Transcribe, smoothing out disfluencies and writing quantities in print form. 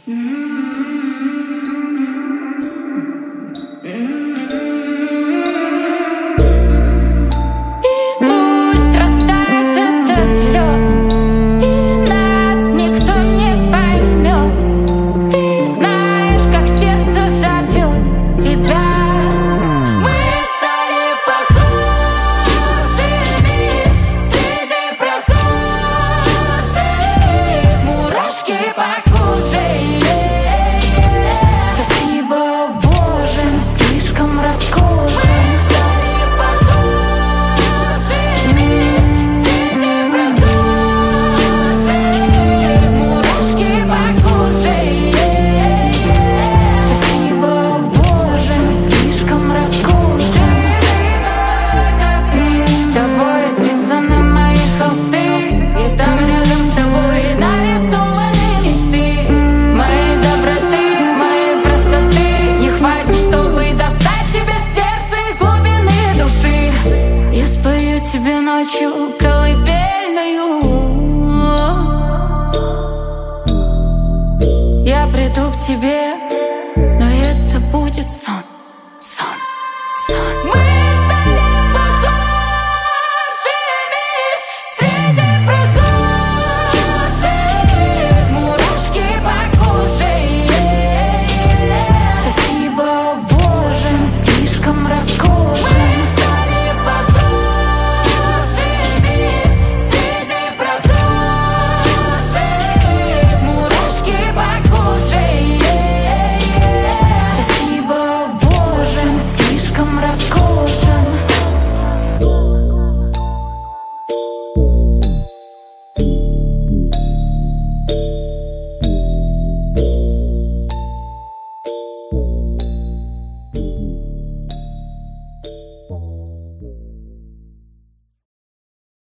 пусть растает этот лед, и нас никто не поймет. Ты знаешь, как сердце зовет тебя. Мы стали похожими среди прохожих, мурашки по коже. Спасибо, Боже, слишком расхожим. Тебе ночью